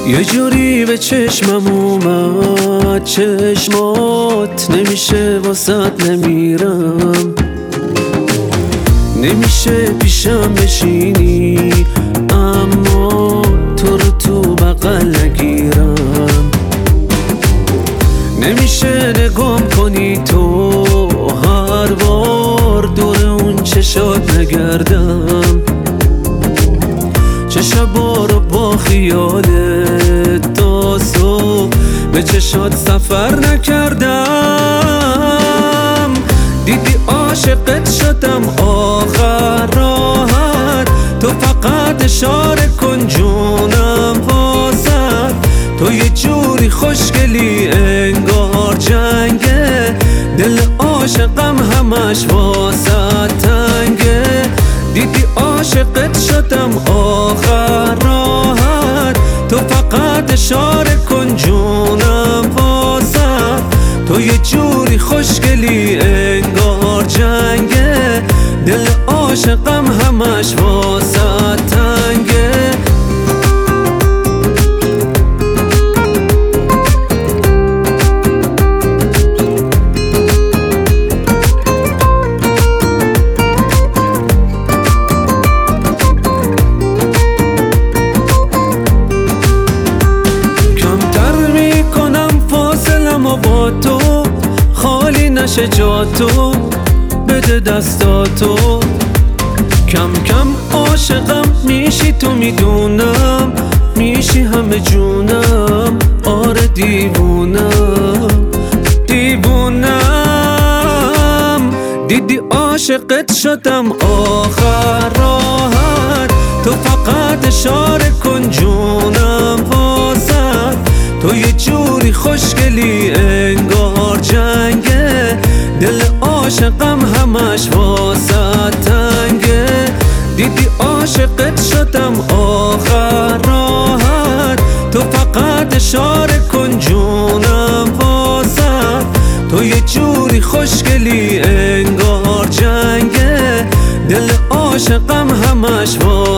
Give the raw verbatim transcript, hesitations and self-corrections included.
یه جوری به چشمم اومد چشمات، نمیشه واسط نمیرم، نمیشه پیشم بشینی اما تو رو تو بغل نگیرم، نمیشه نگام کنی تو هر بار دور اون چشات نگردم، چه شبا رو با خیالت تا صبح به چشات سفر نکردم، دیدی عاشقت شدم آخر راحت، تو فقط اشاره کن جونم واسد، تو یه جوری خوشگلی انگار جنگه، دل عاشقم همش واسد تنگه، دیدی عاشقت شدم آخر راحت، تو فقط اشاره کن جونم واسد، تو یه جوری خوشگلی انگار جنگه، دل عاشقم همش واسد تنگه. با تو خالی نشه جا تو، بده دستاتو، کم کم عاشقم میشی تو میدونم، میشی همه جونم، آره دیوونم دیوونم، دیدی عاشقت شدم آخر راحت، تو فقط اشاره کن جونم واسد، تو یه جوری خوشگلی انگار جنگه، دل عاشقم همش واسد تنگه، دیدی عاشقت شدم آخر راحت، تو فقط اشاره کن جونم واسد، تو یه جوری خوشگلی انگار جنگه، دل عاشقم همش واسد